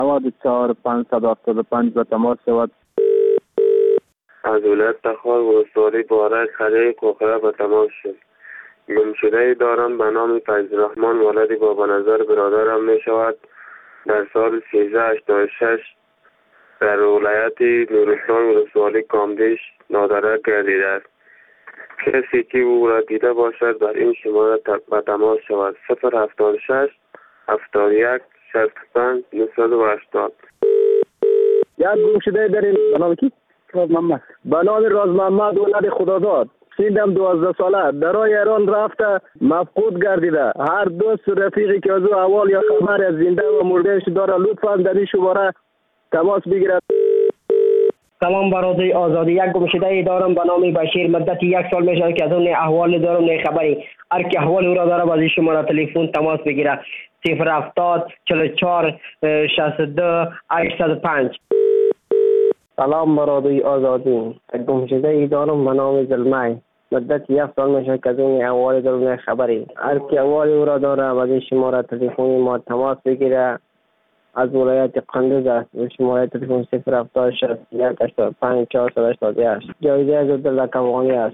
94 575 به تماس شود. از ولایت تخار ولسوالی باره خریه کوخره به تماس شد. گمشده دارم به نام فیض الرحمن ولد بابا نظر برادرم می شود. در سال 1386 در ولایت نورستان ولسوالی کامدیش نادرک گردیده است. کسی که او را دیده باشد بر این شماره به تماس شود. 076 71 65 980. یک گمشده داریم به نام کی؟ راز محمد. به نام راز محمد ولد خداداد. سیدم 12 ساله درای ایران رفته مفقود گردیده. هر دوست و رفیقی که از او احوال یا خبر از زنده و مردهش داره لطفا در این شماره تماس بگیرد. سلام برادری آزادی. یک گمشده دارم به نام بشیر. مدت 1 سال میشه که از اون احوال دارم، نه خبری. هر کی احوال او را داره با این شماره تلفن تماس بگیره. 070 44 62 805. سلام برادری آزادی. یک گمشده دارم به نام زلمه. مدت 1 سال میشه که از اون احوال دارم، نه خبری. هر کی احوال او را داره با این شماره تلفنی ما تماس بگیره. از ولایت قندوز است. شماره تلفن 070 61 85 488. جایزه از عبدالله افغانی است.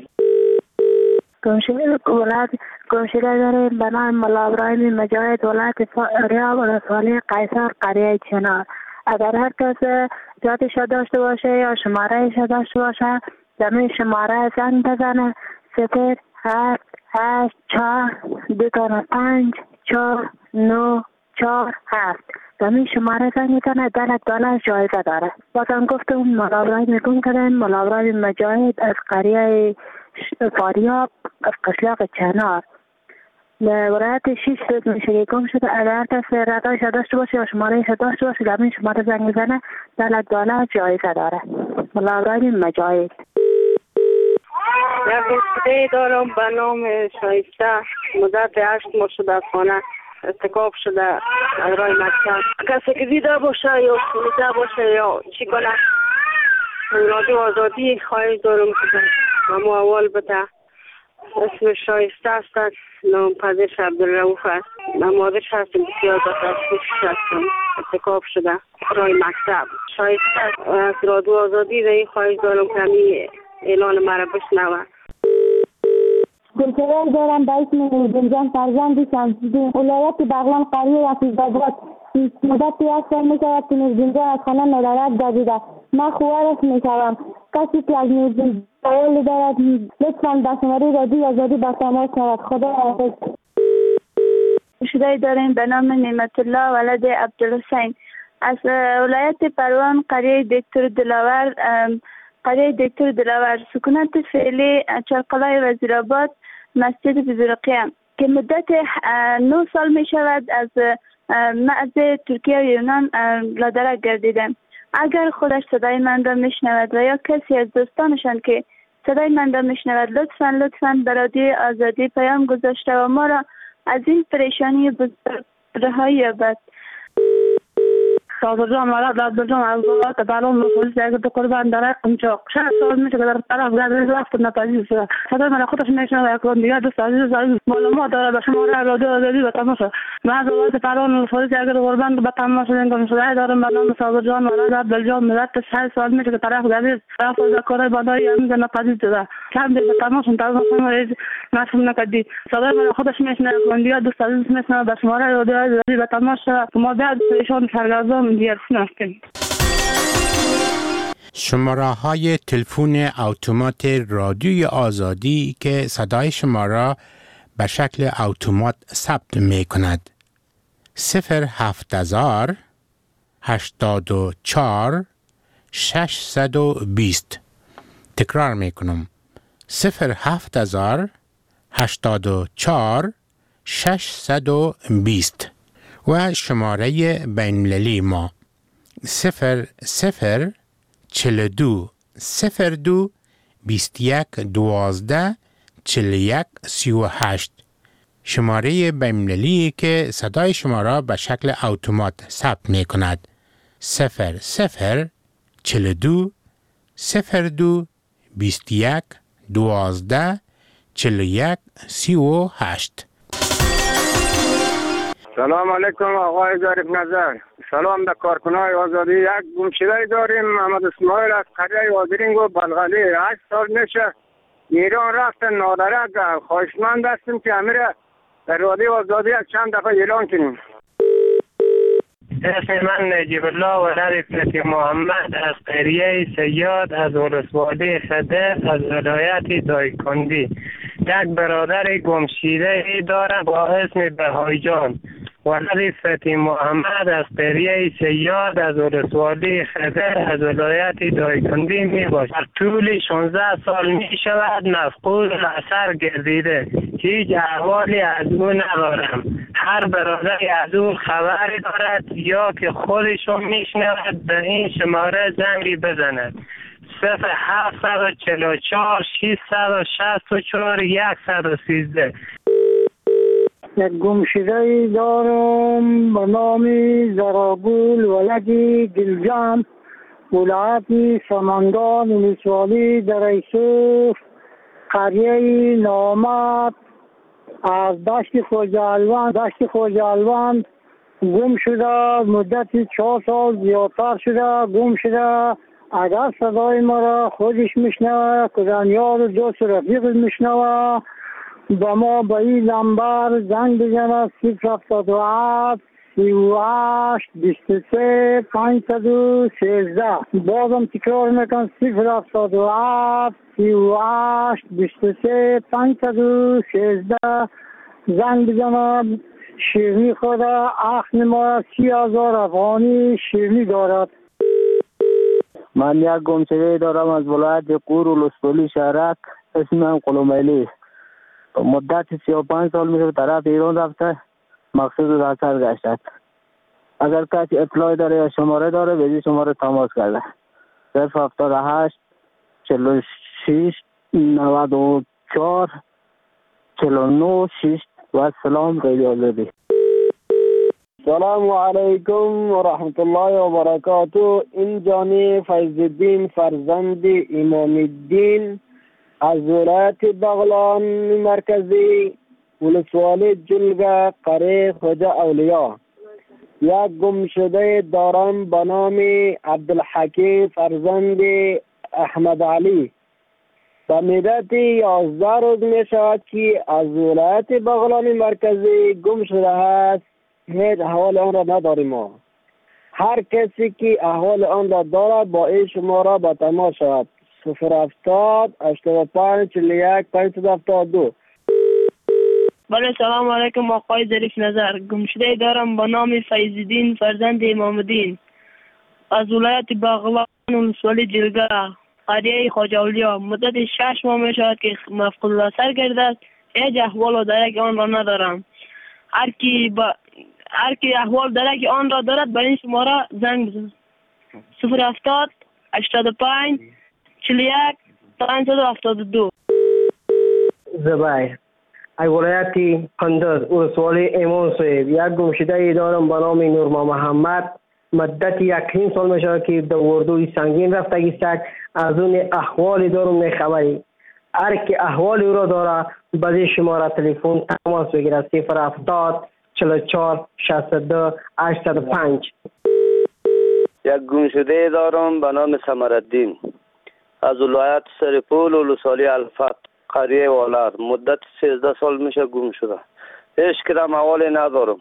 گمشده داریم به نام ملا ابراهیم مجاهد ولایت ریاب ولسوالی قیصر قریه چنار. اگر هر کس جاتش داشته باشه یا شمارهش داشته باشه در این شماره زنگ بزنه. 0 8 4 2 5 4 9 4 7. در این شماره زنگ میزنه. $10 جایزه داره. بازم گفتم ملا ابراهیم میگم کردن ملا ابراهیم مجاهد از قریه فاریاب از قشلاق چنار ولایت 6 میشه که گم شده. اگر کس ردایش داشته باشه یا شمارهش داشته باشه در این شماره زنگ میزنه. $10 جایزه داره. ملا ابراهیم مجاهد. یک گمشده دارم به نام شایسته. مدت 8 ماه شده از خانه ارتکاب شده از راه مکتب. کسی که دیده باشه یا شنیده باشه یا چی کنه رادیو آزادی خواهش دارم که همو اول بده. اسم شایسته است. نام پدرش عبدالرؤوف است. مادرش هستم بسیار بسیارش هستم ارتکاب شده راه مکتب. شایسته از رادیو آزادی در این خواهش دارم که همین اعلان مرا بشنوه. گمشده دارم به اسم نورجان فرزند شمس‌الدین ولایت بغلان قریه یعقوب‌آباد. مدت 1 سال میشود که نورجان از خانه نادرک گردیده. من خواهرش میشوم. کسی که از نورجان سوال دارد لطفاً به شماره رادیو آزادی به تماس شود. خدا حافظ. گمشده داریم به نام نعمت الله ولد عبدالحسین از ولایت پروان قریه دکتر دلاور. قریه دکتر دلاور سکونت فعلی چرقلای وزیرآباد مسجد بزرقیه که مدت 9 سال می شود از مرز ترکیه و یونان لادرک گردیده. اگر خودش صدای من را می شنود و یا کسی از دوستانشان که صدای من را می شنود لطفاً به رادیو آزادی پیام گذاشته و ما را از این پریشانی بزرگ رهایی یابد. صادر جان ولد عبدالجان از ولایت پروان پلیس یک قربان در قمچاق 6 سال میشه که در طرف گردید رفت نپذیر شده. صدای من خودش میشنوه. یک دیگر دوست عزیز معلومات داره به شماره رادیو آزادی به تماس. من از ولایت پروان پلیس یک قربان به تماس گمشده دارم به نام صادر جان ولد عبدالجان. مدت 6 سال میشه که طرف گردید رفت از کار بندایی همیشه نپذیر شده. چند به تماس مفهوم نکردی. صدای من خودش میشنوه. یک دیگر دوست عزیز میشنوه به شماره رادیو آزادی به تماس. ما بعد ایشان سرگردان شماره های تلفن اتومات رادیوی آزادی که صدای شما را به شکل اتومات ثبت می کند. 070 84 620. تکرار می کنم. 070 84 620 و شماره بین‌المللی ما 00 42 02 21 12 41 38. شماره بین‌المللی که صدای شما را به شکل اتومات ثبت می کند. 00 42 02 21 12 41 38. سلام علیکم آقای ظریف نظر. سلام در کارکنای آزادی. یک گمشده داریم محمد اسماعیل از قریه وادرینگ و بلغلی. 8 سال میشه ایران رفتن نادرک. خواهشمند هستیم که امیره در رادیو آزادی از چند دفعه اعلان کنیم. اسم من نجیب الله ولد فتح محمد از قریه سیاد از ولسوالی خده از ولایت دایکندی. یک برادر گمشده دارم با اسم بهایی جان. ولد فتح محمد از قریه سیاد از ولسوالی خده از ولایت دایکندی می باشد. طول 16 سال می شود مفقود اثر گردیده. هیچ احوالی از او ندارم. هر برادری از او خبری دارد یا که خودشون میشنود به این شماره زنگی بزند. 0744 664 113. یک گمشده دارم به نام زراگول ولدی دلجان ولایت سمنگان ولسوالی در یوسف قریه نامت از دشت خوجالوان گم شده. مدت 4 سال زیادتر شده گم شده. اگر صدای ما را خودش میشنوه کدام یار دوست رفیق میشنوه با ما به این نمبر زنگ بزنه 077 38 23 513. بازم تکرار میکنم 077 38 23 513. زنگ بزنه. شیرنی خود اخ ما 30,000 افغانی شیرنی دارد. من یک گمشده دارم از ولایت قور ولسوالی شهرک. اسمم قلومیلی. مدت 35 سال میشه به طرف ایران رفته. مقصود در سر گشتد. اگر کسی اطلاعی داره یا شماره داره به این شماره تماس کرده. 078 46 94 49 6. و سلام رادیو آزادی. سلام علیکم و رحمت الله و برکاته. این جانی فیض الدین فرزند امام الدین از ولایت بغلان مرکزی ولسوالی جلگه قریه خواجه اولیا. یک گمشده دارم به نام عبدالحکیم فرزند احمد علی. به مدت 11 روز می شود که از ولایت بغلان مرکزی گم شده است. هیچ احوال آن را نداریم ما. هر کسی که احوال آن را دارد با این شماره با تماس شود. 070 85 41 572. بله سلام علیکم آقای ظریف نظر. گمشده دارم با نام فیض‌الدین فرزند امام الدین از ولایت بغلان ولسوالی جلگه قریه خواجه اولیا. مدت 6 ماه می شود که مفقود الاثر گردیده است. هیچ احوال و درک آن را ندارم. هر کی احوال درک آن را دارد به این شماره زنگ بزنید. 070 85 41 572. زبیر ای ولایت قندز ولسوالی امام صاحب. یک گمشده دارم به نام نورما محمد. مدت 1 سال می شود که در اردوی سنگین رفته است. از اون احوال دارم نه خبری. هر کی احوال او را داره به این شماره تلفن تماس بگیرد. 070 44 62 805. یک گمشده دارم به نام سمرالدین از ولایت سرپول ولسوالی الفت قریه والر. مدت 13 سال میشه گم شده. هیچ کدام احوالی ندارم.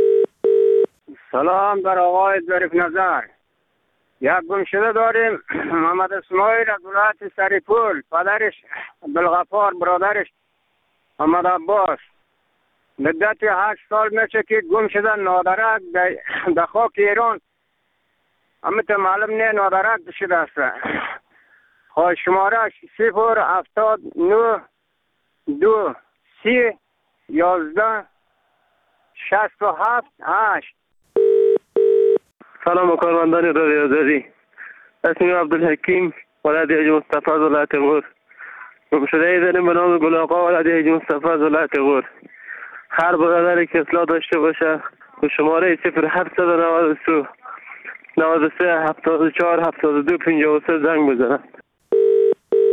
سلام بر آقای ظریف نظر. یک گمشده داریم محمد اسماعیل از ولایت سرپول. پدرش عبدالغفار برادرش محمد عباس. مدت 8 سال میشه که گم شده نادرک در خاک ایران. امیت معلوم نه نادرک شده است. خواهد شماره 079 2 30 11 67 8. سلام کارمندان رادیو آزادی. اسمم عبدالحکیم ولد حاج مصطفی از ولایت غور. گمشده داریم به نام گل آقا ولد حاج مصطفی از ولایت غور. هر برادری که اطلاع داشته باشه به شماره 0792 93 74 72 53 زنگ بزنه.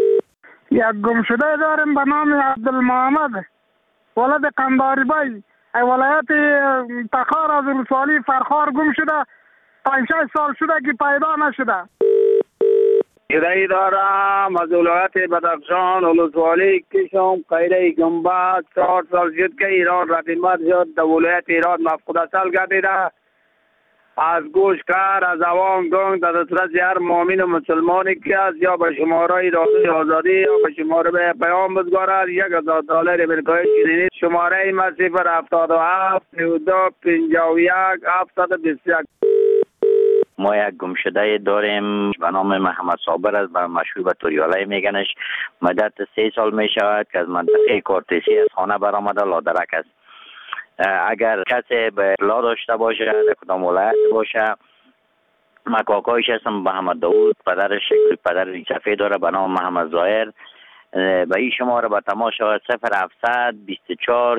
یک گمشده داریم به نام عبدالمحمد ولد قنداری بای ولایت تخار از ولسوالی فرخار گم شده 5-6 سال شده که پیدا نشده. ادعای دارم از ولایت بدخشان ولسوالی کشم قیره گنبد 4 سال شد که ایران رقیمت شد در ولایت ایران مفقود اصل گردیده. از گوشکار از عوام گنگ در دسترس هر مؤمن و مسلمانی که است یا به شماره رادیوی آزادی یا به شماره به پیام بزگارد $1000 امریکایی چینی. شماره ما 077 92 51 721. ما یک گمشده داریم به نام محمد صابر است، مشهور به توریاله میگنش. مدت 3 سال می شود که از منطقه کورتسی از خانه برآمده لادرک است. اگر کسی به اطلاع داشته باشه در کدام ولایت باشه، من کاکایش هستم محمد داود، پدرش پدر ریچفه داره به نام محمد ظاهر. به این شماره به تماس شود 0700 24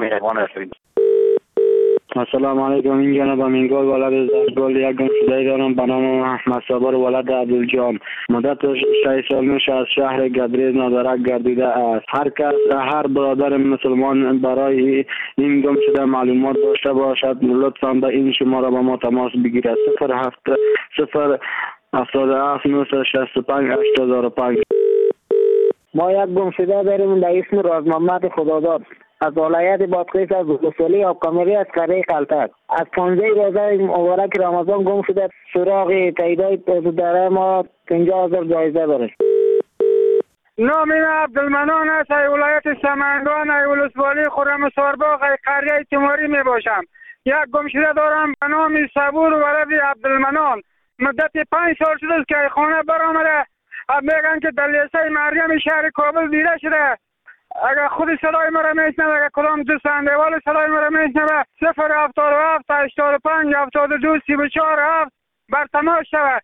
السلام علیکم. این جناب امینگل ولد زرگل یک گمشده دارم به نام محمد صابر ولد عبدالجان. مدت 6 سال میشه از شهر گدریز نادرک گردیده است. هر کس هر برادر مسلمان برای این گمشده معلومات داشته باشد لطفا به این شماره با ما تماس بگیرد 077 965 8005. ما یک گمشده داریم در اسم راز محمد خداداد از ولایت بادغیس از ولسوالی آبکامری از قریه قلتک. از 15 روزه مبارک رمضان گم شده. سراغ تعداد داره ما 50,000 جایزه داره. نام این عبدالمنان است. ولایت سمنگان ولسوالی خرم سارباغ قریه تیموری می باشم. یک گمشده دارم به نام صبور ولد عبدالمنان. مدت 5 سال شده است که خانه برآمده. میگن که در لیسه مریم شهر کابل دیده شده. اگر خود صدای ما را میشنوه، اگر کدام دوست اندیوال صدای ما را میشنوه 077 85 72 34 7 بر تماس شود.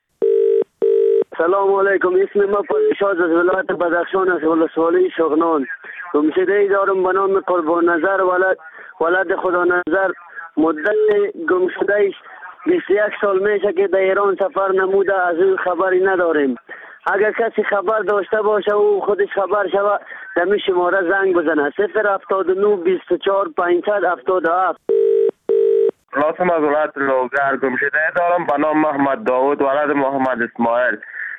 سلام علیکم. اسم ما فرشاد از ولایت بدخشان از ولسوالی شغنان. گمشده ای دارم به نام قربان نظر ولد خدا نظر. مدت گمشده ایش 21 سال میشه که در ایران سفر نموده. از او خبری نداریم. اگر کسی خبر داشته باشه او خودش خبر شود دمی شماره زنگ بزنه 079 24 577. لازم از ولایت لوگر گمشده دارم به نام محمد داود ولد محمد اسماعیل.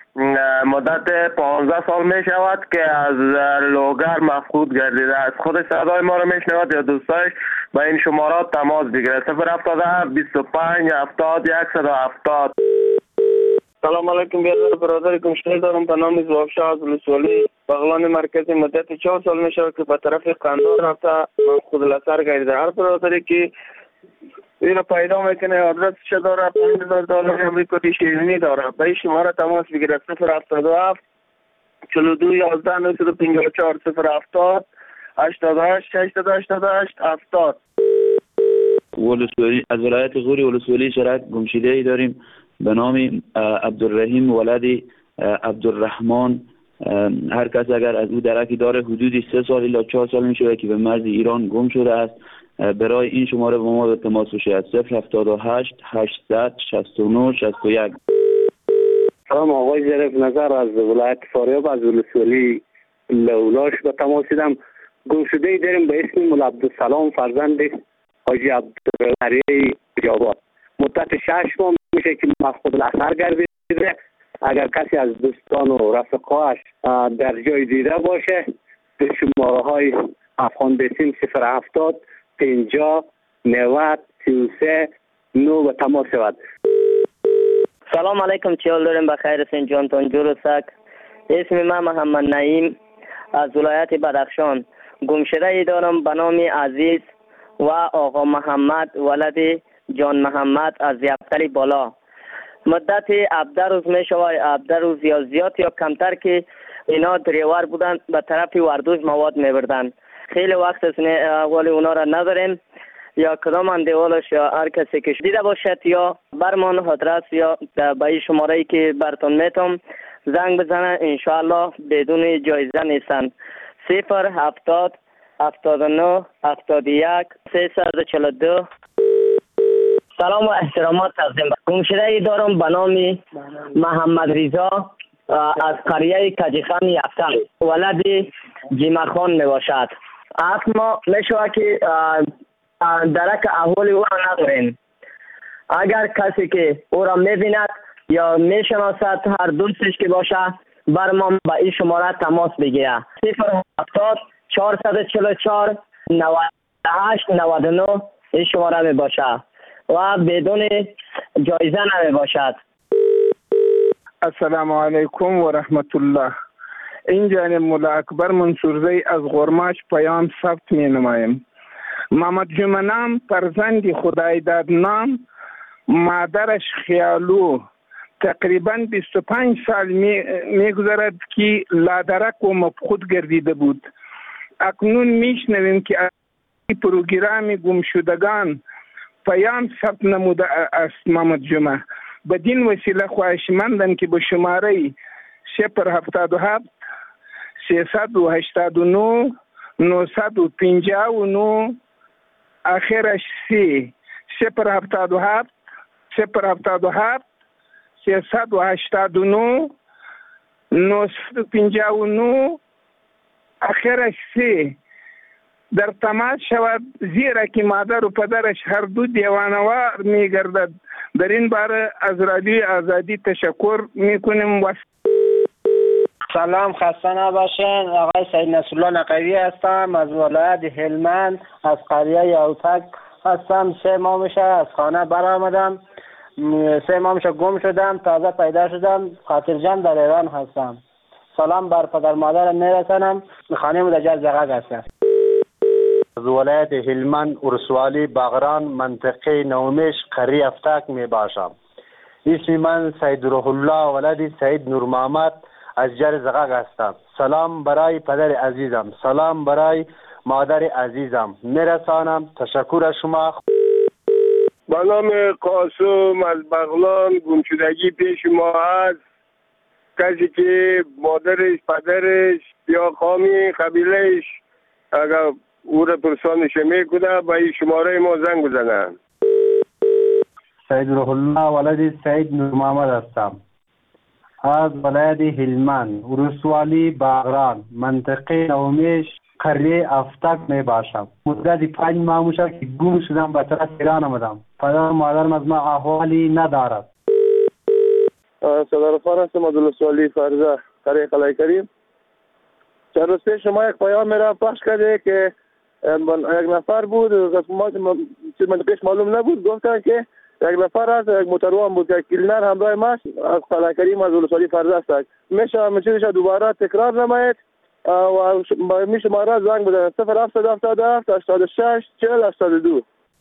مدت 15 سال می شود که از لوگر مفقود گردیده است. خود صدای ما را میشنود یا دوستایش به این شمارات تماس بگیره 077 25 70 170. سلام علیکم. برادر گمشده دارم به نام زوافشاه از ولسوالی بغلان مرکزی. مدت 4 سال می شود که به طرف قندار رفته خود لسر گردیده. هر برادری که این پیدا میکنه آدرسش داره $5,000 امریکایی شیرینی داره به این شماره تماس بگیره 077 42 11 954 070 88 88 70. ولسوالی از ولایت غوری ولسوالی شهر گمشده ای داریم به نام عبدالرحیم ولد عبدالرحمن. هر کس اگر از او درکی داره حدود 3 سال الی 4 سال می شود که به مرز ایران گم شده است. برای این شماره با ما به تماس باشید 078 800 69 61. سلام آقای ظریف نظر از ولایت فاریاب از ولسوالی لولاش به تماس دیدم. گمشده ای داریم به اسم مولا عبدالسلام فرزند حاجی عبدالعلی بیاباد. مدت 6 ماه میشه که مفقود الاثر گردیده. اگر کسی از دوستان و رفقاش در جای دیده باشه به شماره های افغان بسیم 070 50 90 33 9 به تماس شود. سلام علیکم. چیال داریم بخیر هستین جانتان جورسک. اسم من محمد نعیم از ولایت بدخشان. گمشده ای دارم به نام عزیز و آقا محمد ولد جان محمد از یفتلی بالا. مدت 17 روز می شود. 17 روز یا زیاد یا کمتر که اینا دریور بودن به طرف وردوز مواد می بردن. خیلی وقت است احوال اونا را نداریم. یا کدام اندیوالش یا هر کسی که دیده باشد یا برمان آدرس یا به این شماره ای که براتون میتم زنگ بزنه انشاءالله بدون جایزه نیستن 070 79 71 342. سلام و احترامات تقدیم. گمشده ای دارم به نام محمد رضا از قریه کجیخان یفتل ولد جیمرخان می باشد. اما می شود که درک احوال او را نداریم. اگر کسی که او را می‌بیند یا می‌شناسد هر دوستش که باشه بر ما با این شماره تماس بگیره. 070 444 98 99 این شماره می باشه و بدون جایزه نمی باشد. السلام علیکم و رحمت الله. این جانب مولا اکبر منصورزی از غرماش پیام ثبت می نمایم. محمد جمعه نام فرزند خدای داد نام، مادرش خیالو. تقریبا 25 سال می گذرد که لادرک و مفقود گردیده بود. اکنون میشنویم که پروگرام گمشدگان پیام ثبت نموده است. محمد جمعه بدین وسیله خواهشمندم که به شماره 077 389 959 آخرش 3 077 389 959 آخرش 3 در تماس شود، زیرا که مادر و پدرش هر دو دیوانوار می گردد. در این باره از رادیوی آزادی تشکر می کنیم. سلام، خسته نباشین. آقای سید نصرالله نقوی هستم از ولایت هلمند، از قریه اوتک هستم. 3 ماه میشه از خانه برآمدم، 3 ماه میشه گم شدم، تازه پیدا شدم. خاطرجان در ایران هستم. سلام بر پدر مادرم میرسانم. خانه مدجر زغگ هستم. از ولایت هلمند ارسوالی باغران منطقه نومیش قریه افتک می باشم. اسم من سید روح الله ولد سید نور محمد از جر زغگ هستم. سلام برای پدر عزیزم، سلام برای مادر عزیزم میرسانم. تشکر از شما. با نام قاسم از بغلان گمشدگی پیش ما هست. کسی که مادرش، پدرش یا قومی قبیلهش اگر او را پرسانش میکنه با این شماره ما زنگ بزنن. سید روح الله ولد سید نور محمد هستم از ولایت هلمند ارسوالی باغران منطقه نومیش قریه افتک می باشم. مدت 5 ماه میشه که گم شدم، به طرف ایران آمدم. پدر و مادرم از ما احوالی ندارد. صدرفان هستم از ارسوالی فرزه قریه قلعه کریم. چند روز پیش شما یک پیام میرا پخش کرده که یک نفر بود، ما منطقهش معلوم نبود، گفتن که یک نفر هست، یک موتروان بود که کلینر همراه ماست از قلعه کریم از ارسوالی فرزه است. میشه دوباره تکرار نماید و میشه ما را زنگ بزنید 0777 86 40 82.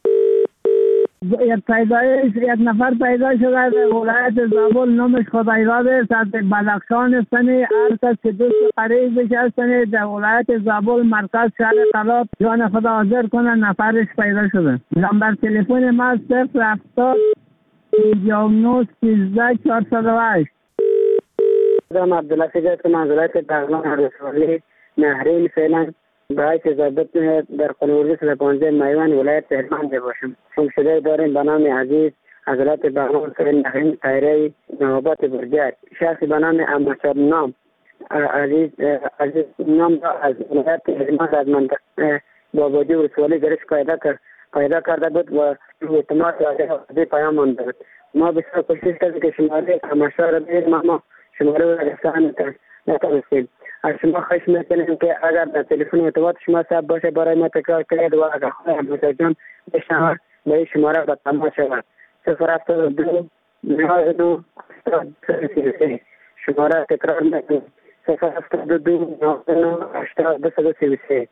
یک نفر پیدا شده در ولایت زابل، نامش خدایزاد است، از بدخشان است. هر کس که دوست قریب بشه است در ولایت زابل مرکز شهر قلات جان خدا حاضر کنه، نفرش پیدا شده. نمبر تلفن ما 070 59 13 408. من عبدالله است که من ولایت بغلان ارسوالی نهرین فعلا برای تضادت در قنوردی 15 میوان ولایت هلمند باشم. گمشده داریم به نام عزیز از ولایت بغلان فعلا نهرین تایره نوبات برجک. شخصی به نام امشاب نام عزیز نام از ولایت هلمند از منطقه باباجی ارسوالی درش پیدا کرده بود و اعتماد از پیام مانده بود. ما بسیار کوشش کردیم که شماره امشاب را بگیریم، ما شماره را رسان نتونستیم. از شما خواهش میکنیم که اگر در تلفن ارتباط شما ثبت باشه برای ما تکرار کنید و اگر خواهی مساجان بشنواد به این شماره به تماس شود. 072 99 33 شماره تکرار میکنیم 072 99 33.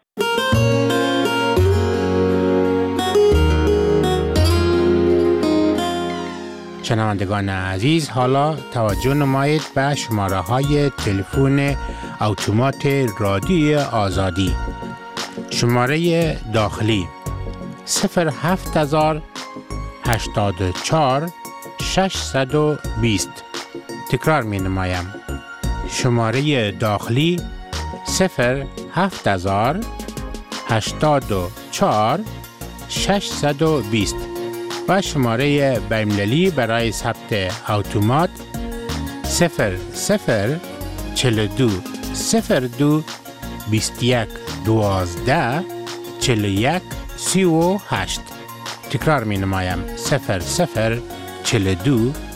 شنوندگان عزیز، حالا توجه نمایید به شماره های تلفن اتومات رادیوی آزادی. شماره داخلی 07000 84 620. تکرار می نمایم. شماره داخلی 07000 84 620 و شماره بین‌المللی برای ثبت اتومات 0042 02 21 12 41 38. تکرار می نمایم 00 42